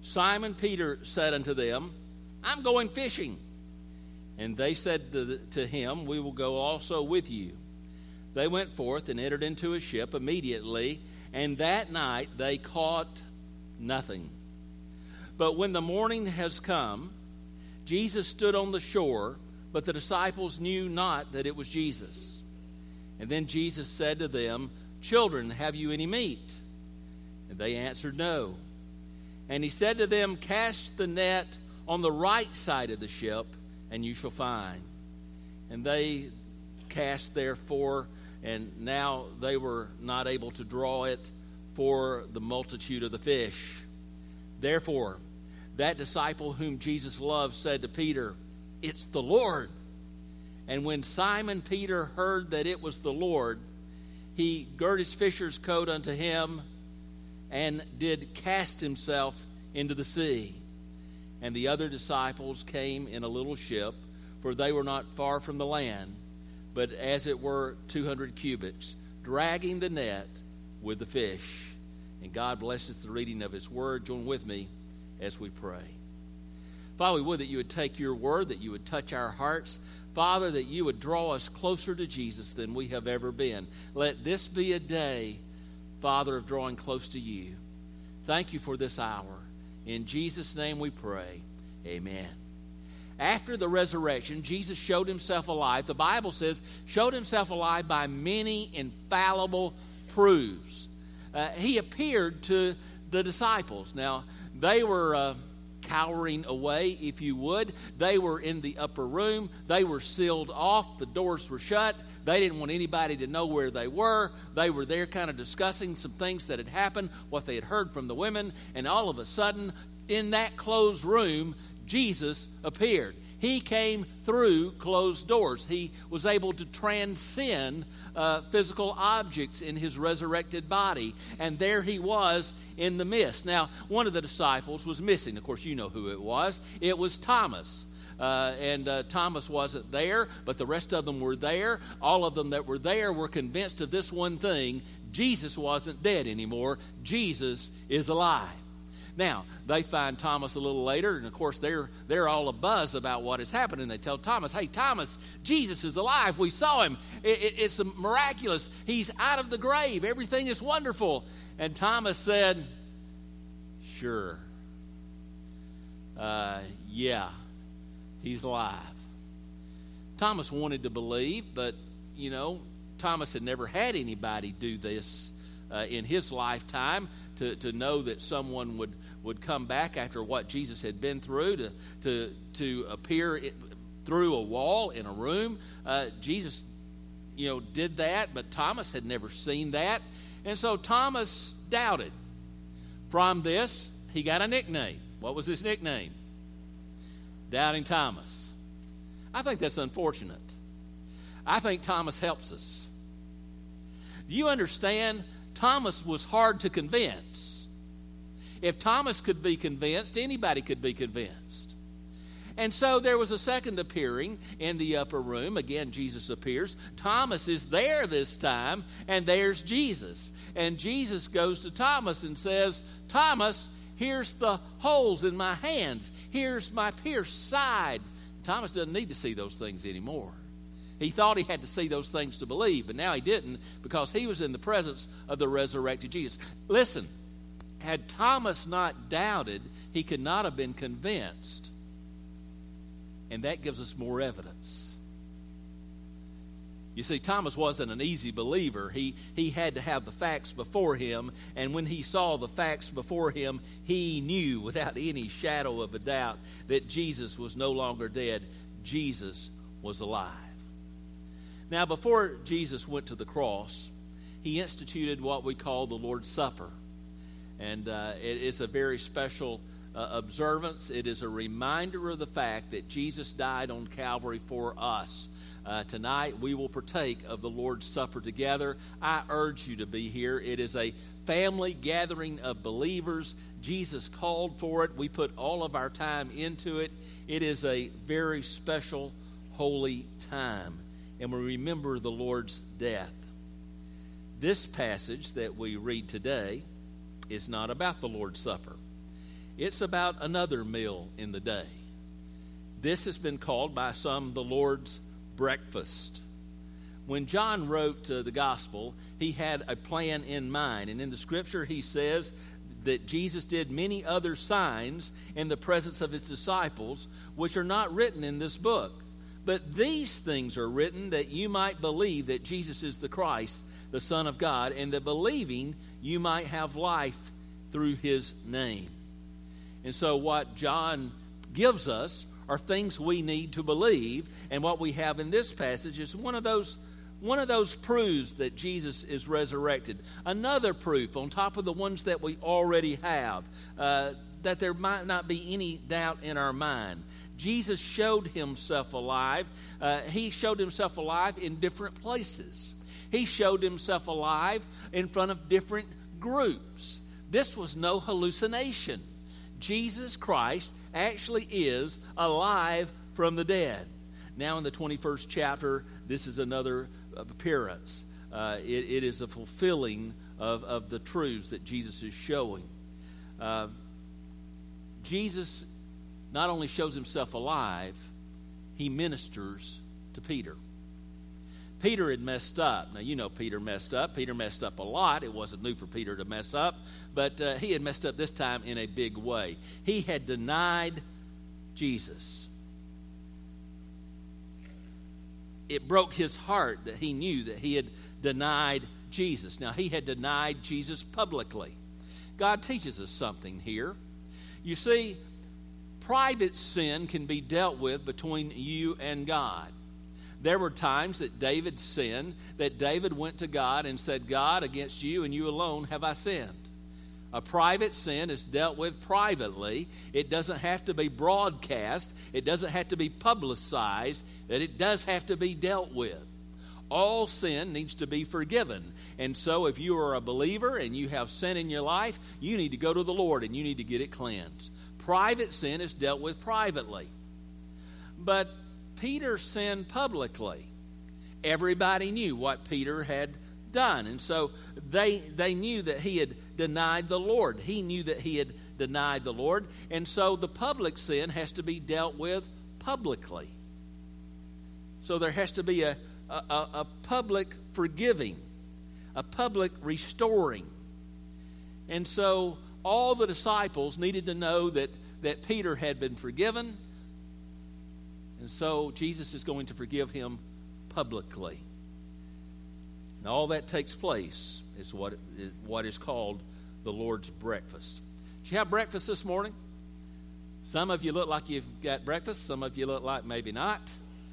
Simon Peter said unto them, I'm going fishing. And they said to him, we will go also with you. They went forth and entered into a ship immediately, and that night they caught nothing. But when the morning has come, Jesus stood on the shore, but the disciples knew not that it was Jesus. And then Jesus said to them, Children, have you any meat? And they answered, No. And he said to them, Cast the net on the right side of the ship, and you shall find. And they cast therefore, and now they were not able to draw it for the multitude of the fish. Therefore, that disciple whom Jesus loved said to Peter, It's the Lord. And when Simon Peter heard that it was the Lord, he girt his fisher's coat unto him, and did cast himself into the sea. And the other disciples came in a little ship, for they were not far from the land, but as it were 200 cubits, dragging the net with the fish. And God blesses the reading of his word. Join with me as we pray. Father, we would that you would take your word, that you would touch our hearts. Father, that you would draw us closer to Jesus than we have ever been. Let this be a day, Father, of drawing close to you. Thank you for this hour. In Jesus' name we pray. Amen. After the resurrection, Jesus showed himself alive. The Bible says, showed himself alive by many infallible proofs. He appeared to the disciples. Now, they were cowering away, if you would. They were in the upper room. They were sealed off. The doors were shut. They didn't want anybody to know where they were. They were there kind of discussing some things that had happened, what they had heard from the women, and all of a sudden, in that closed room, Jesus appeared. He came through closed doors. He was able to transcend physical objects in his resurrected body. And there he was in the midst. Now, one of the disciples was missing. Of course, you know who it was. It was Thomas. Thomas wasn't there, but the rest of them were there. All of them that were there were convinced of this one thing: Jesus wasn't dead anymore. Jesus is alive. Now, they find Thomas a little later, and of course they're all abuzz about what has happened, and they tell Thomas, Hey, Thomas, Jesus is alive. We saw him. It's miraculous. He's out of the grave. Everything is wonderful. And Thomas said, Sure. Yeah, he's alive. Thomas wanted to believe, but, Thomas had never had anybody do this in his lifetime, to know that someone would come back after what Jesus had been through, to appear through a wall in a room. Jesus, did that, but Thomas had never seen that. And so Thomas doubted. From this, he got a nickname. What was his nickname? Doubting Thomas. I think that's unfortunate. I think Thomas helps us. Do you understand? Thomas was hard to convince. If Thomas could be convinced, anybody could be convinced. And so there was a second appearing in the upper room. Again, Jesus appears. Thomas is there this time, and there's Jesus. And Jesus goes to Thomas and says, Thomas, here's the holes in my hands. Here's my pierced side. Thomas doesn't need to see those things anymore. He thought he had to see those things to believe, but now he didn't, because he was in the presence of the resurrected Jesus. Listen, had Thomas not doubted, he could not have been convinced. And that gives us more evidence. You see, Thomas wasn't an easy believer. He had to have the facts before him, and when he saw the facts before him, he knew without any shadow of a doubt that Jesus was no longer dead. Jesus was alive. Now, before Jesus went to the cross, he instituted what we call the Lord's Supper. And it is a very special observance. It is a reminder of the fact that Jesus died on Calvary for us. Tonight, we will partake of the Lord's Supper together. I urge you to be here. It is a family gathering of believers. Jesus called for it. We put all of our time into it. It is a very special, holy time. And we remember the Lord's death. This passage that we read today is not about the Lord's Supper. It's about another meal in the day. This has been called by some the Lord's breakfast. When John wrote the gospel, he had a plan in mind. And in the scripture, he says that Jesus did many other signs in the presence of his disciples, which are not written in this book. But these things are written that you might believe that Jesus is the Christ, the Son of God, and that believing you might have life through his name. And so what John gives us are things we need to believe, and what we have in this passage is one of those proofs that Jesus is resurrected. Another proof on top of the ones that we already have, that there might not be any doubt in our mind. Jesus showed himself alive. He showed himself alive in different places. He showed himself alive in front of different groups. This was no hallucination. Jesus Christ actually is alive from the dead. Now in the 21st chapter, this is another appearance. It is a fulfilling of the truths that Jesus is showing. Jesus not only shows himself alive, he ministers to Peter. Peter had messed up. Now, you know Peter messed up. Peter messed up a lot. It wasn't new for Peter to mess up, but he had messed up this time in a big way. He had denied Jesus. It broke his heart that he knew that he had denied Jesus. Now, he had denied Jesus publicly. God teaches us something here. You see, private sin can be dealt with between you and God. There were times that David sinned, that David went to God and said, God, against you and you alone have I sinned. A private sin is dealt with privately. It doesn't have to be broadcast. It doesn't have to be publicized. That it does have to be dealt with. All sin needs to be forgiven. And so if you are a believer and you have sin in your life, you need to go to the Lord and you need to get it cleansed. Private sin is dealt with privately. But Peter sinned publicly. Everybody knew what Peter had done. And so they knew that he had denied the Lord. He knew that he had denied the Lord. And so the public sin has to be dealt with publicly. So there has to be a public forgiving, a public restoring. And so all the disciples needed to know that Peter had been forgiven. And so Jesus is going to forgive him publicly. And all that takes place is what is called the Lord's breakfast. Did you have breakfast this morning? Some of you look like you've got breakfast. Some of you look like maybe not.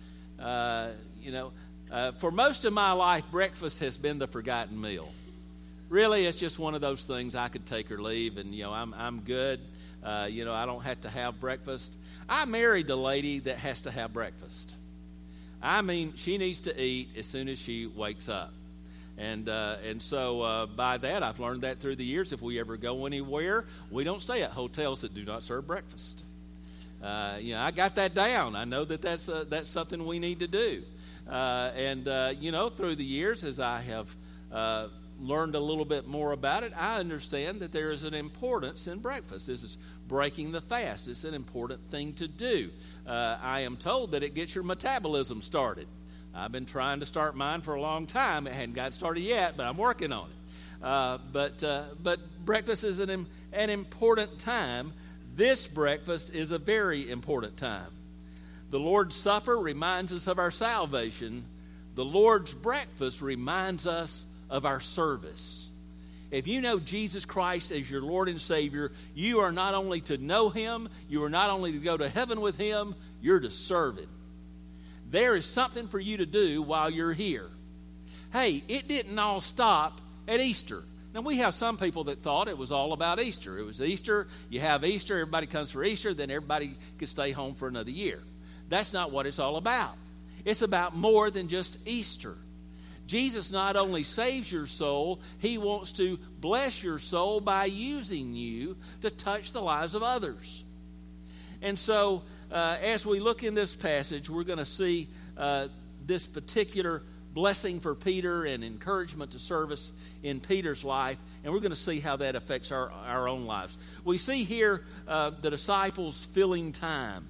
For most of my life, breakfast has been the forgotten meal. Really, it's just one of those things I could take or leave, and I'm good. I don't have to have breakfast. I married the lady that has to have breakfast. I mean, she needs to eat as soon as she wakes up. And so by that, I've learned that through the years. If we ever go anywhere, we don't stay at hotels that do not serve breakfast. I got that down. I know that's something we need to do. Through the years, as I have learned a little bit more about it, I understand that there is an importance in breakfast. This is breaking the fast. It's an important thing to do. I am told that it gets your metabolism started. I've been trying to start mine for a long time. It hadn't got started yet, but I'm working on it. But breakfast is an important time. This breakfast is a very important time. The Lord's Supper reminds us of our salvation. The Lord's breakfast reminds us of our service. If you know Jesus Christ as your Lord and Savior, you are not only to know him, you are not only to go to heaven with him, you're to serve him. There is something for you to do while you're here. Hey, it didn't all stop at Easter. Now, we have some people that thought it was all about Easter. It was Easter, you have Easter, everybody comes for Easter, then everybody can stay home for another year. That's not what it's all about. It's about more than just Easter. Jesus not only saves your soul, he wants to bless your soul by using you to touch the lives of others. And so, as we look in this passage, we're going to see this particular blessing for Peter and encouragement to service in Peter's life, and we're going to see how that affects our own lives. We see here the disciples filling time.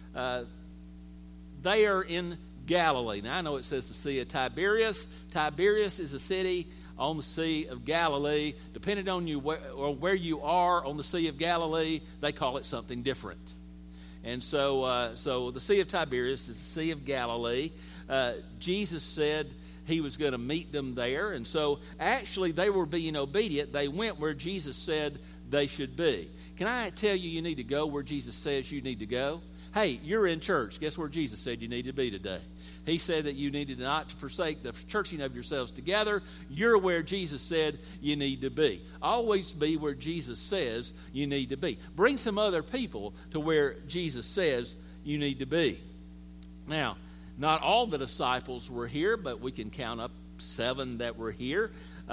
They are in Galilee. Now, I know it says the Sea of Tiberias. Tiberias is a city on the Sea of Galilee. Depending on where you are on the Sea of Galilee, they call it something different. And so the Sea of Tiberias is the Sea of Galilee. Jesus said he was going to meet them there. And so actually they were being obedient. They went where Jesus said they should be. Can I tell you need to go where Jesus says you need to go? Hey, you're in church. Guess where Jesus said you need to be today? He said that you needed not to forsake the churching of yourselves together. You're where Jesus said you need to be. Always be where Jesus says you need to be. Bring some other people to where Jesus says you need to be. Now, not all the disciples were here, but we can count up 7 that were here.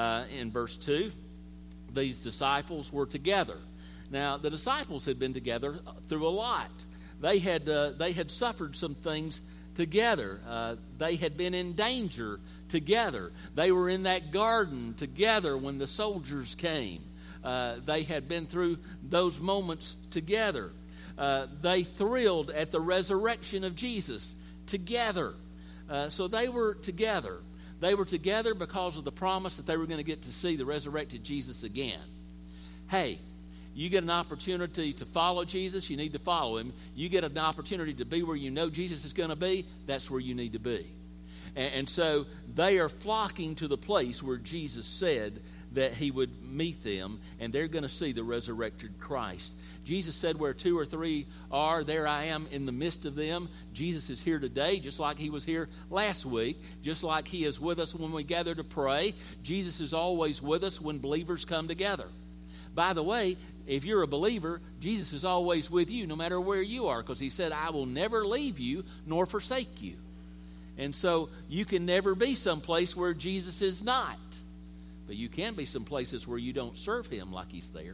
In verse 2, these disciples were together. Now, the disciples had been together through a lot. They had suffered some things together. They had been in danger together. They were in that garden together when the soldiers came. They had been through those moments together. They thrilled at the resurrection of Jesus together. So they were together. They were together because of the promise that they were going to get to see the resurrected Jesus again. Hey, you get an opportunity to follow Jesus, you need to follow him. You get an opportunity to be where you know Jesus is going to be, that's where you need to be. And so they are flocking to the place where Jesus said that he would meet them, and they're going to see the resurrected Christ. Jesus said, where 2 or 3 are, there I am in the midst of them. Jesus is here today, just like he was here last week, just like he is with us when we gather to pray. Jesus is always with us when believers come together. By the way, if you're a believer, Jesus is always with you no matter where you are, because he said, I will never leave you nor forsake you. And so you can never be someplace where Jesus is not. But you can be some places where you don't serve him like he's there.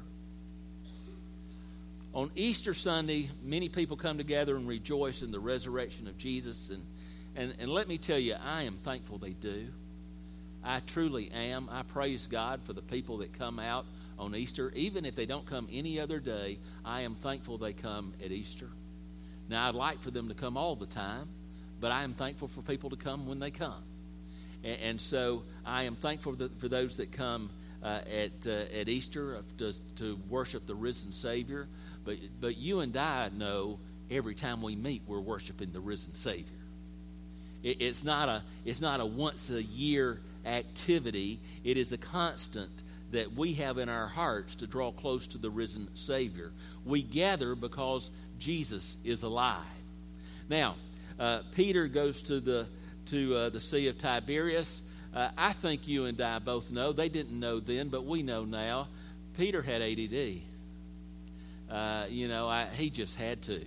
On Easter Sunday, many people come together and rejoice in the resurrection of Jesus. And let me tell you, I am thankful they do. I truly am. I praise God for the people that come out on Easter. Even if they don't come any other day, I am thankful they come at Easter. Now, I'd like for them to come all the time, but I am thankful for people to come when they come. And so I am thankful for those that come at Easter to worship the risen Savior. But you and I know every time we meet, we're worshiping the risen Savior. It's not a once a year activity. It is a constant that we have in our hearts to draw close to the risen Savior. We gather because Jesus is alive. Now, Peter goes to the Sea of Tiberias. I think you and I both know. They didn't know then, but we know now. Peter had ADD. He just had to.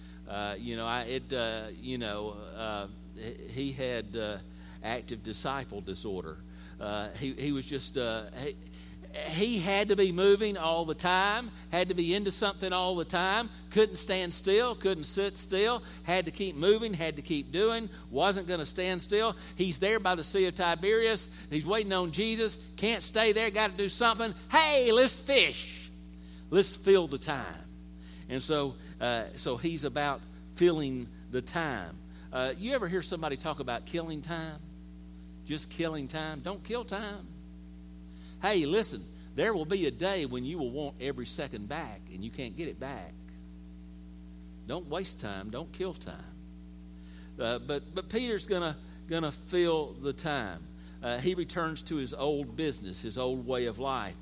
He had active disciple disorder. He was just. He had to be moving all the time, had to be into something all the time, couldn't stand still, couldn't sit still, had to keep moving, had to keep doing, wasn't going to stand still. He's there by the Sea of Tiberias. He's waiting on Jesus, can't stay there, got to do something. Hey, let's fish. Let's fill the time. And so he's about filling the time. You ever hear somebody talk about killing time? Just killing time? Don't kill time. Hey, listen, there will be a day when you will want every second back, and you can't get it back. Don't waste time. Don't kill time. But Peter's gonna fill the time. He returns to his old business, his old way of life.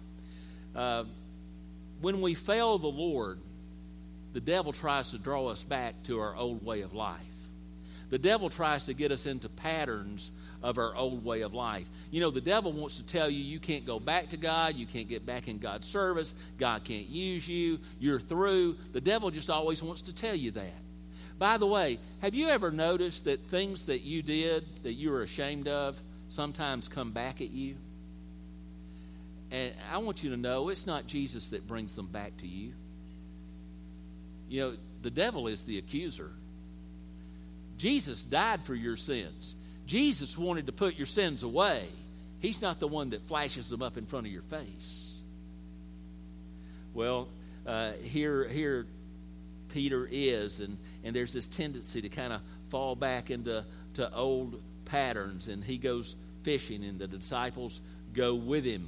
When we fail the Lord, the devil tries to draw us back to our old way of life. The devil tries to get us into patterns of our old way of life. You know, the devil wants to tell you can't go back to God, you can't get back in God's service, God can't use you, you're through. The devil just always wants to tell you that. By the way, have you ever noticed that things that you did that you were ashamed of sometimes come back at you? And I want you to know it's not Jesus that brings them back to you. You know, the devil is the accuser. Jesus died for your sins. Jesus wanted to put your sins away. He's not the one that flashes them up in front of your face. Well, here Peter is, and there's this tendency to kind of fall back into old patterns, and he goes fishing, and the disciples go with him.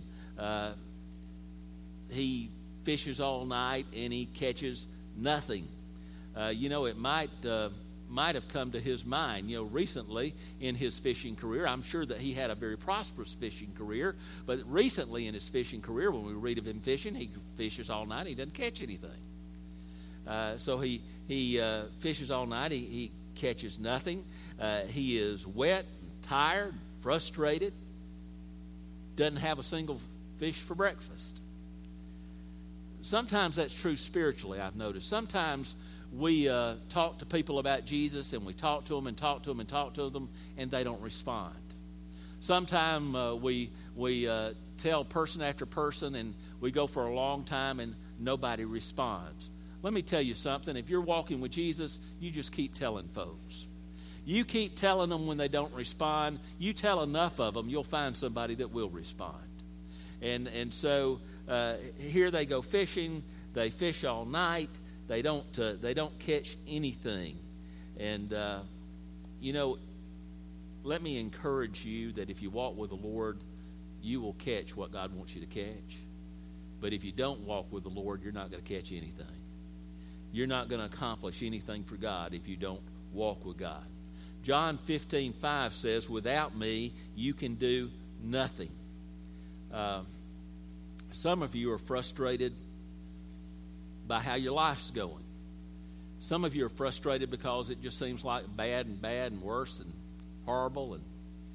He fishes all night, and he catches nothing. It might have come to his mind, recently in his fishing career. I'm sure that he had a very prosperous fishing career, but recently in his fishing career, when we read of him fishing, he fishes all night, he doesn't catch anything. So he fishes all night, he catches nothing. He is wet, tired, frustrated, doesn't have a single fish for breakfast. Sometimes that's true spiritually, I've noticed. Sometimes we talk to people about Jesus, and we talk to them and talk to them and talk to them, and they don't respond. Sometimes we tell person after person, and we go for a long time, and nobody responds. Let me tell you something. If you're walking with Jesus, you just keep telling folks. You keep telling them when they don't respond. You tell enough of them, you'll find somebody that will respond. And so here they go fishing. They fish all night. They don't catch anything. And let me encourage you that if you walk with the Lord, you will catch what God wants you to catch. But if you don't walk with the Lord, you're not going to catch anything. You're not going to accomplish anything for God if you don't walk with God. John 15:5 says, "Without me, you can do nothing." Some of you are frustrated by how your life's going. Some of you are frustrated because it just seems like bad and worse and horrible. And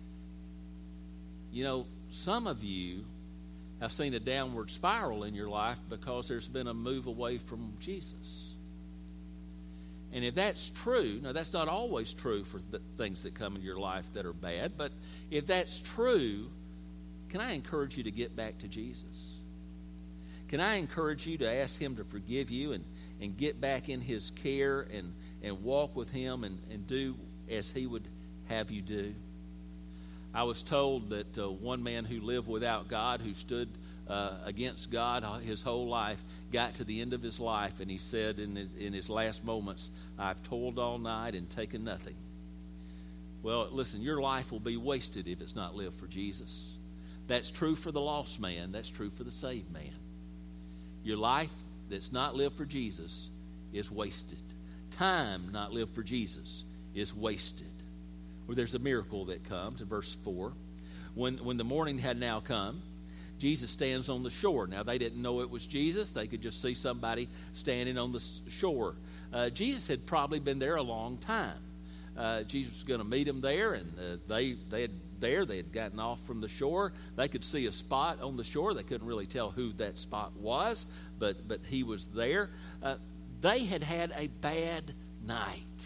some of you have seen a downward spiral in your life because there's been a move away from Jesus. And if that's true, now that's not always true for the things that come in your life that are bad, but if that's true, can I encourage you to get back to Jesus? Can I encourage you to ask him to forgive you and get back in his care and walk with him and do as he would have you do? I was told that one man who lived without God, who stood against God his whole life, got to the end of his life, and he said in his last moments, "I've toiled all night and taken nothing." Well, listen, your life will be wasted if it's not lived for Jesus. That's true for the lost man. That's true for the saved man. Your life that's not lived for Jesus is wasted. Time not lived for Jesus is wasted. Well, there's a miracle that comes in verse 4. When the morning had now come, Jesus stands on the shore. Now, they didn't know it was Jesus. They could just see somebody standing on the shore. Jesus had probably been there a long time. Jesus was going to meet them there, and they had gotten off from the shore. They could see a spot on the shore. They couldn't really tell who that spot was, but he was there. They had had a bad night.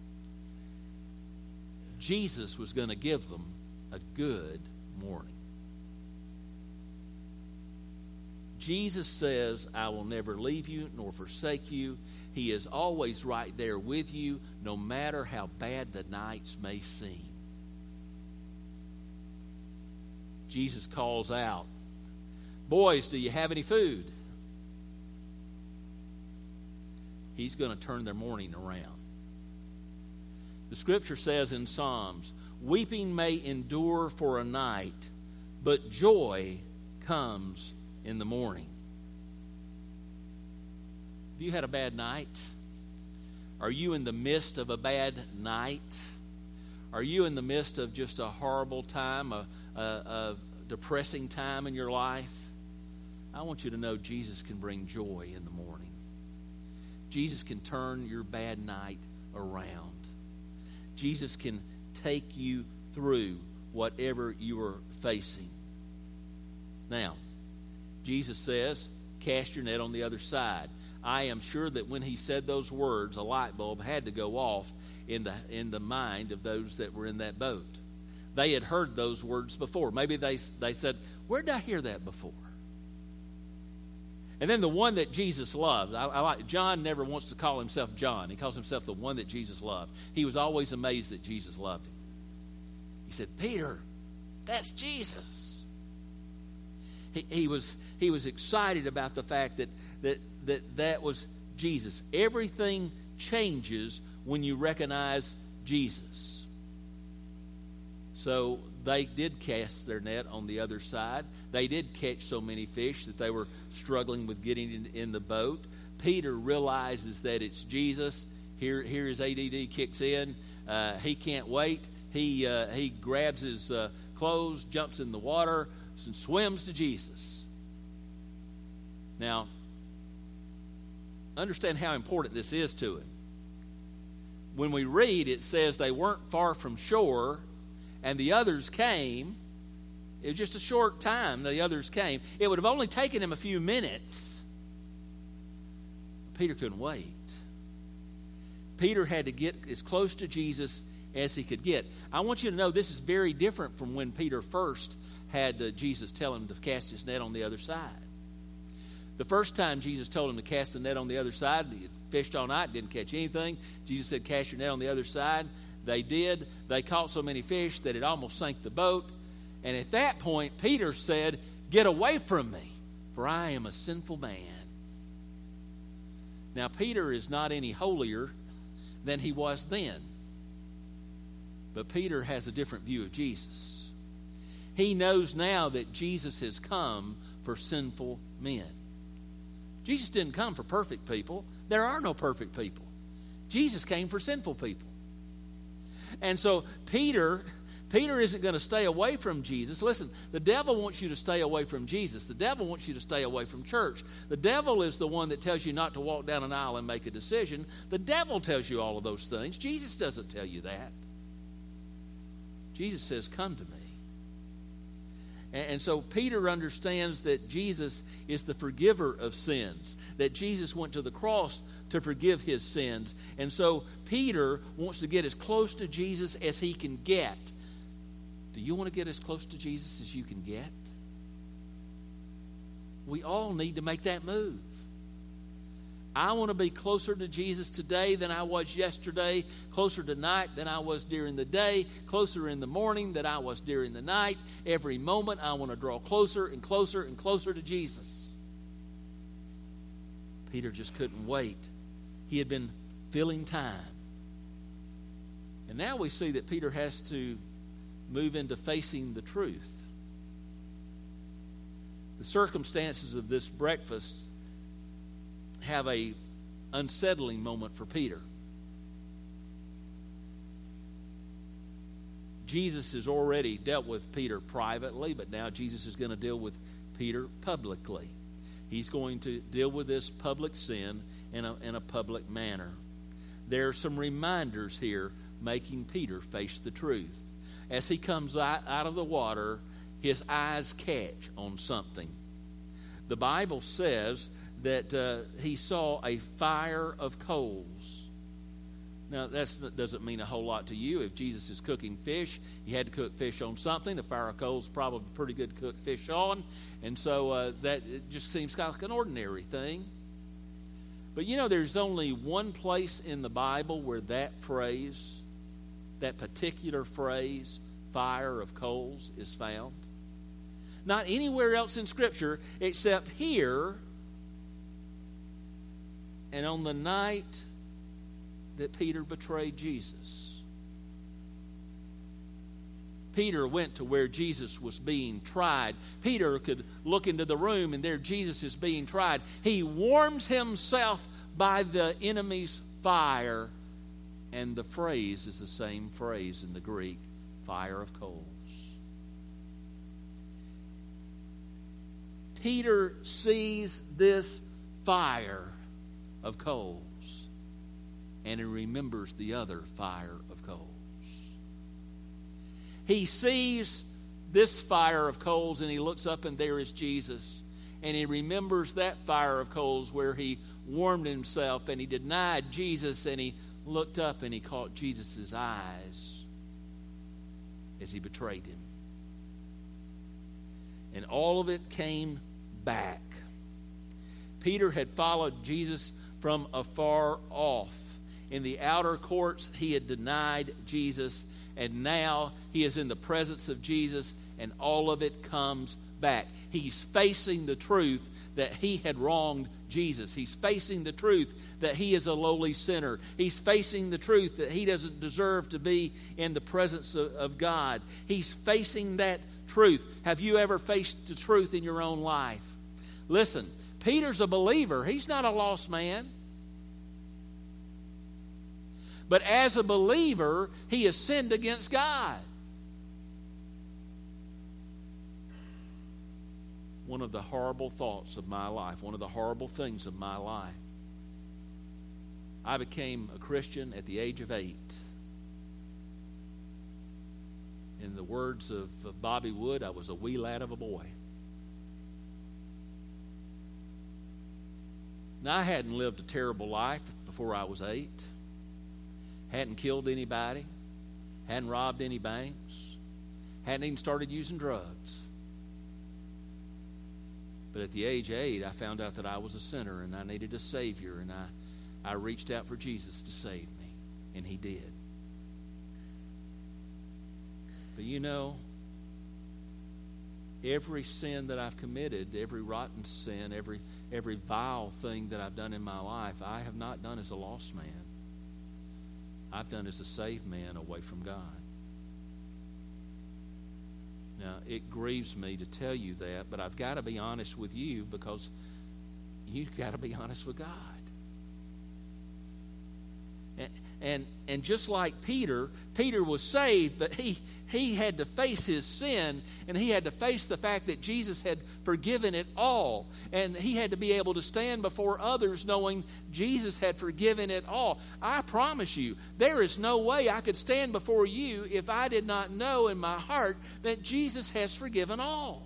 Jesus was going to give them a good morning. Jesus says, "I will never leave you nor forsake you." He is always right there with you, no matter how bad the nights may seem. Jesus calls out, "Boys, do you have any food?" He's going to turn their morning around. The scripture says in Psalms, "Weeping may endure for a night, but joy comes in the morning." Have you had a bad night? Are you in the midst of a bad night? Are you in the midst of just a horrible time, a depressing time in your life? I want you to know Jesus can bring joy in the morning. Jesus can turn your bad night around. Jesus can take you through whatever you are facing. Now, Jesus says, "Cast your net on the other side." I am sure that when he said those words, a light bulb had to go off in the mind of those that were in that boat. They had heard those words before. Maybe they said, "Where did I hear that before?" And then the one that Jesus loved. I like John never wants to call himself John. He calls himself the one that Jesus loved. He was always amazed that Jesus loved him. He said, Peter, that's Jesus. He was excited about the fact that was Jesus. Everything changes when you recognize Jesus. So they did cast their net on the other side. They did catch so many fish that they were struggling with getting in the boat. Peter realizes that it's Jesus. Here his ADD kicks in. He can't wait. He grabs his clothes, jumps in the water, and swims to Jesus. Now, understand how important this is to him. When we read, it says they weren't far from shore, and the others came. It was just a short time the others came. It would have only taken him a few minutes. Peter couldn't wait. Peter had to get as close to Jesus as he could get. I want you to know this is very different from when Peter first had Jesus tell him to cast his net on the other side. The first time Jesus told him to cast the net on the other side, he fished all night, didn't catch anything. Jesus said, cast your net on the other side. They did. They caught so many fish that it almost sank the boat. And at that point, Peter said, get away from me, for I am a sinful man. Now, Peter is not any holier than he was then. But Peter has a different view of Jesus. He knows now that Jesus has come for sinful men. Jesus didn't come for perfect people. There are no perfect people. Jesus came for sinful people. And so Peter isn't going to stay away from Jesus. Listen, the devil wants you to stay away from Jesus. The devil wants you to stay away from church. The devil is the one that tells you not to walk down an aisle and make a decision. The devil tells you all of those things. Jesus doesn't tell you that. Jesus says, come to me. And so Peter understands that Jesus is the forgiver of sins, that Jesus went to the cross to forgive his sins. And so Peter wants to get as close to Jesus as he can get. Do you want to get as close to Jesus as you can get? We all need to make that move. I want to be closer to Jesus today than I was yesterday, closer tonight than I was during the day, closer in the morning than I was during the night. Every moment I want to draw closer and closer and closer to Jesus. Peter just couldn't wait. He had been filling time. And now we see that Peter has to move into facing the truth. The circumstances of this breakfast have a unsettling moment for Peter. Jesus has already dealt with Peter privately, but now Jesus is going to deal with Peter publicly. He's going to deal with this public sin in a public manner. There are some reminders here making Peter face the truth. As he comes out of the water, his eyes catch on something. The Bible says that he saw a fire of coals. Now, that doesn't mean a whole lot to you. If Jesus is cooking fish, he had to cook fish on something. The fire of coals is probably pretty good to cook fish on. And so that it just seems kind of like an ordinary thing. But you know, there's only one place in the Bible where that phrase, that particular phrase, fire of coals, is found. Not anywhere else in Scripture except here and on the night that Peter betrayed Jesus. Peter went to where Jesus was being tried. Peter could look into the room and there Jesus is being tried. He warms himself by the enemy's fire. And the phrase is the same phrase in the Greek, fire of coals. Peter sees this fire of coals, and he remembers the other fire of coals. He sees this fire of coals, and he looks up, and there is Jesus. And he remembers that fire of coals where he warmed himself, and he denied Jesus, and he looked up, and he caught Jesus' eyes as he betrayed him. And all of it came back. Peter had followed Jesus from afar off. In the outer courts, he had denied Jesus. and now he is in the presence of Jesus, and all of it comes back. He's facing the truth that he had wronged Jesus. He's facing the truth that he is a lowly sinner. He's facing the truth that he doesn't deserve to be in the presence of God. He's facing that truth. Have you ever faced the truth in your own life? Listen, Peter's a believer. He's not a lost man. But as a believer, he has sinned against God. One of the horrible thoughts of my life, one of the horrible things of my life, I became a Christian at the age of 8. In the words of Bobby Wood, I was a wee lad of a boy. Now, I hadn't lived a terrible life before I was 8. Hadn't killed anybody. Hadn't robbed any banks. Hadn't even started using drugs. But at the age of 8, I found out that I was a sinner and I needed a Savior, and I reached out for Jesus to save me, and he did. But you know, every sin that I've committed, every rotten sin, every vile thing that I've done in my life, I have not done as a lost man. I've done as a saved man away from God. Now, it grieves me to tell you that, but I've got to be honest with you, because you've got to be honest with God. And just like Peter was saved, but he had to face his sin, and he had to face the fact that Jesus had forgiven it all. And he had to be able to stand before others knowing Jesus had forgiven it all. I promise you, there is no way I could stand before you if I did not know in my heart that Jesus has forgiven all.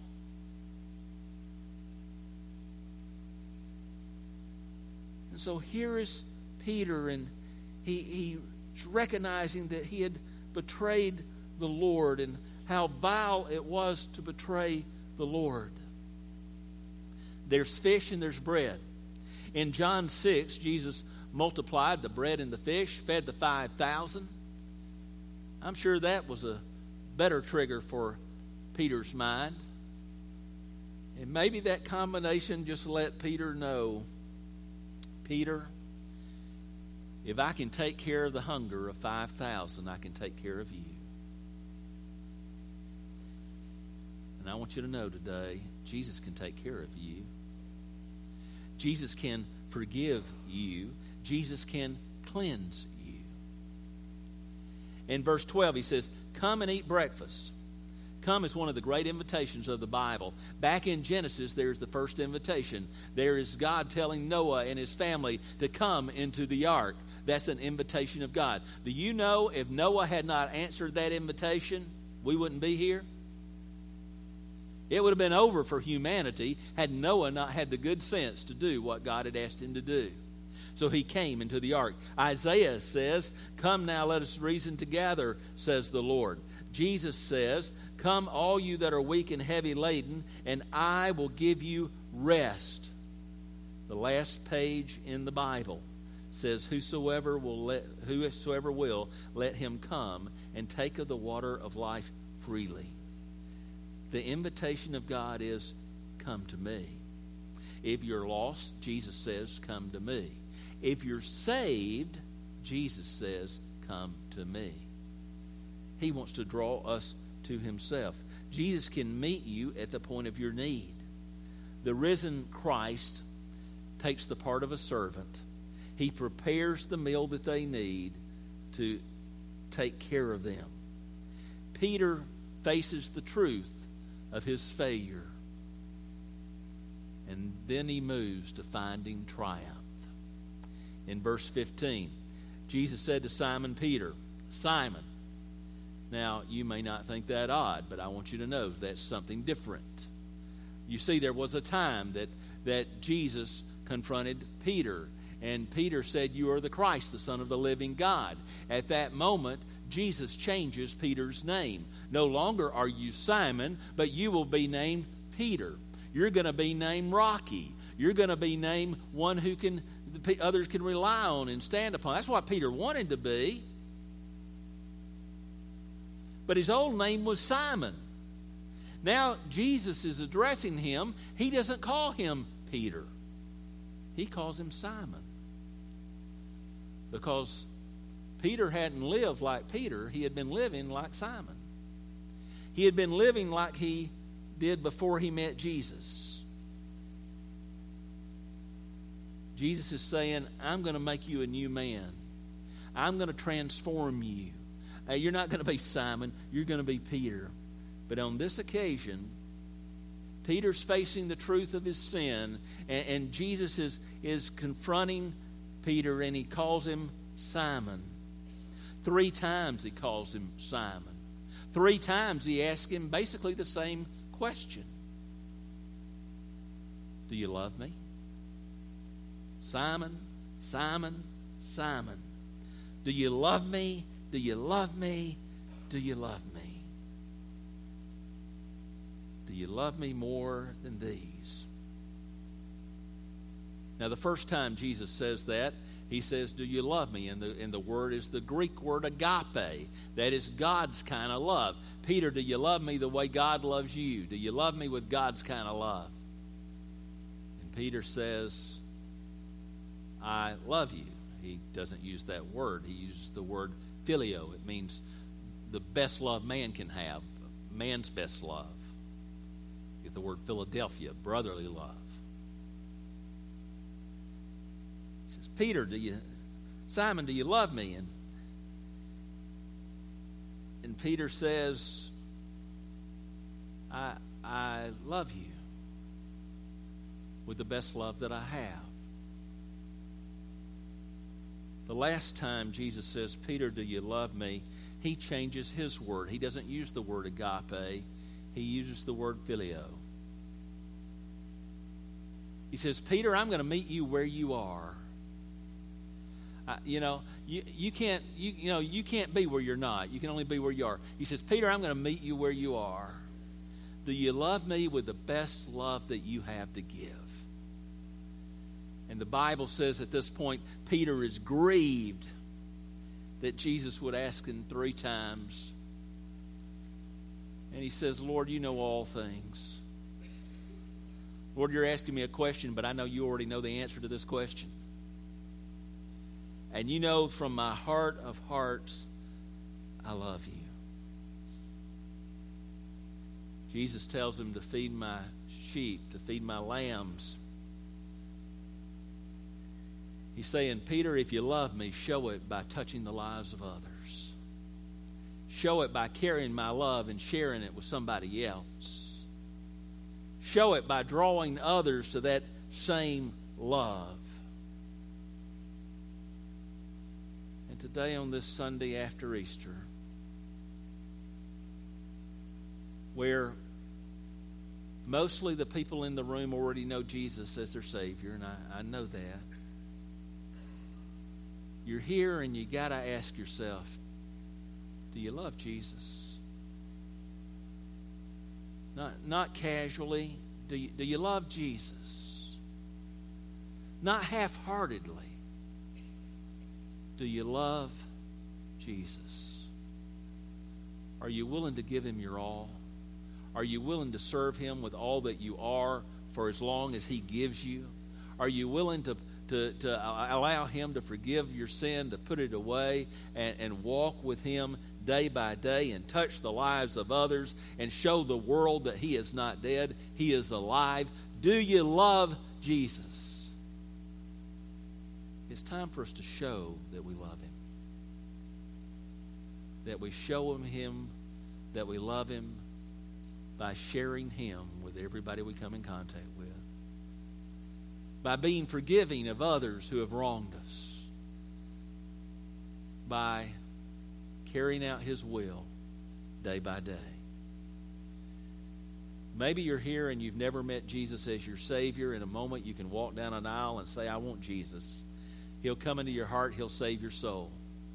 And so here is Peter, and he's recognizing that he had betrayed the Lord and how vile it was to betray the Lord. There's fish and there's bread. In John 6, Jesus multiplied the bread and the fish, fed the 5,000. I'm sure that was a better trigger for Peter's mind. And maybe that combination just let Peter know, Peter, if I can take care of the hunger of 5,000, I can take care of you. And I want you to know today, Jesus can take care of you. Jesus can forgive you. Jesus can cleanse you. In verse 12, he says, come and eat breakfast. Come is one of the great invitations of the Bible. Back in Genesis, there's the first invitation. There is God telling Noah and his family to come into the ark. That's an invitation of God. Do you know if Noah had not answered that invitation, we wouldn't be here? It would have been over for humanity had Noah not had the good sense to do what God had asked him to do. So he came into the ark. Isaiah says, come now, let us reason together, says the Lord. Jesus says, come all you that are weak and heavy laden, and I will give you rest. The last page in the Bible says, whosoever will, let him come and take of the water of life freely. The invitation of God is, come to me. If you're lost, Jesus says, come to me. If you're saved, Jesus says, come to me. He wants to draw us to himself. Jesus can meet you at the point of your need. The risen Christ takes the part of a servant. He prepares the meal that they need to take care of them. Peter faces the truth of his failure, and then he moves to finding triumph. In verse 15, Jesus said to Simon Peter, Simon. Now, you may not think that odd, but I want you to know that's something different. You see, there was a time that Jesus confronted Peter, and Peter said, you are the Christ, the Son of the living God. At that moment, Jesus changes Peter's name. No longer are you Simon, but you will be named Peter. You're going to be named Rocky. You're going to be named one who others can rely on and stand upon. That's what Peter wanted to be. But his old name was Simon. Now Jesus is addressing him. He doesn't call him Peter. He calls him Simon. Because Peter hadn't lived like Peter. He had been living like Simon. He had been living like he did before he met Jesus. Jesus is saying, I'm going to make you a new man. I'm going to transform you. You're not going to be Simon. You're going to be Peter. But on this occasion, Peter's facing the truth of his sin, and Jesus is confronting Peter, and he calls him Simon. 3 times he calls him Simon. 3 times he asks him basically the same question. Do you love me? Simon, Simon, Simon. Do you love me? Do you love me? Do you love me? Do you love me more than these? Now, the first time Jesus says that, he says, do you love me? And the word is the Greek word agape. That is God's kind of love. Peter, do you love me the way God loves you? Do you love me with God's kind of love? And Peter says, I love you. He doesn't use that word. He uses the word phileo. It means the best love man can have, man's best love. Get the word Philadelphia, brotherly love. He says, Peter, Simon, do you love me? And Peter says, I love you with the best love that I have. The last time Jesus says, Peter, do you love me? He changes his word. He doesn't use the word agape. He uses the word phileo. He says, Peter, I'm going to meet you where you are. You can't be where you're not. You can only be where you are. He says, Peter, I'm going to meet you where you are. Do you love me with the best love that you have to give? And the Bible says at this point, Peter is grieved that Jesus would ask him 3 times. And he says, Lord, you know all things. Lord, you're asking me a question, but I know you already know the answer to this question. And you know from my heart of hearts, I love you. Jesus tells him to feed my sheep, to feed my lambs. He's saying, Peter, if you love me, show it by touching the lives of others. Show it by carrying my love and sharing it with somebody else. Show it by drawing others to that same love. And today on this Sunday after Easter, where mostly the people in the room already know Jesus as their Savior, and I know that. You're here and you got to ask yourself, do you love Jesus? Not casually. Do you love Jesus? Not half-heartedly. Do you love Jesus? Are you willing to give him your all? Are you willing to serve him with all that you are for as long as he gives you? Are you willing to allow him to forgive your sin, to put it away, and walk with him day by day and touch the lives of others and show the world that he is not dead, he is alive? Do you love Jesus? It's time for us to show that we love him. That we show him that we love him by sharing him with everybody we come in contact with. By being forgiving of others who have wronged us. By carrying out his will day by day. Maybe you're here and you've never met Jesus as your Savior. In a moment you can walk down an aisle and say, I want Jesus. He'll come into your heart. He'll save your soul.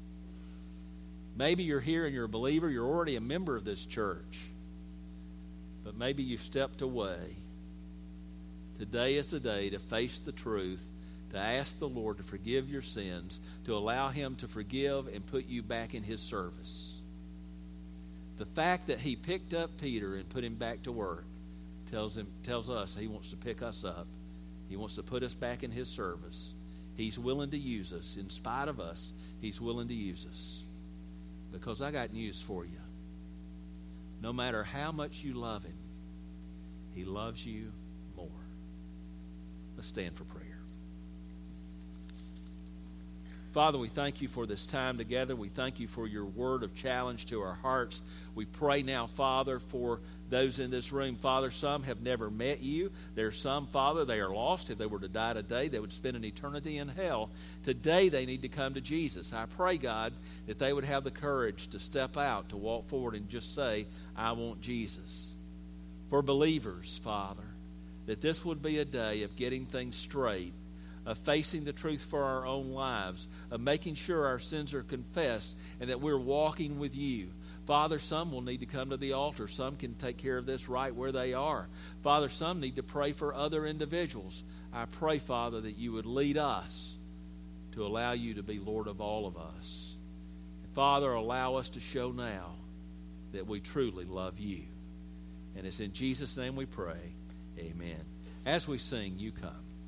Maybe you're here and you're a believer. You're already a member of this church. But maybe you've stepped away. Today is the day to face the truth, to ask the Lord to forgive your sins, to allow him to forgive and put you back in his service. The fact that he picked up Peter and put him back to work tells us he wants to pick us up. He wants to put us back in his service. He's willing to use us. In spite of us, he's willing to use us. Because I got news for you. No matter how much you love him, he loves you more. Let's stand for prayer. Father, we thank you for this time together. We thank you for your word of challenge to our hearts. We pray now, Father, for those in this room. Father, some have never met you. There are some, Father, they are lost. If they were to die today, they would spend an eternity in hell. Today, they need to come to Jesus. I pray, God, that they would have the courage to step out, to walk forward and just say, I want Jesus. For believers, Father, that this would be a day of getting things straight, of facing the truth for our own lives, of making sure our sins are confessed and that we're walking with you. Father, some will need to come to the altar. Some can take care of this right where they are. Father, some need to pray for other individuals. I pray, Father, that you would lead us to allow you to be Lord of all of us. And Father, allow us to show now that we truly love you. And it's in Jesus' name we pray. Amen. As we sing, you come.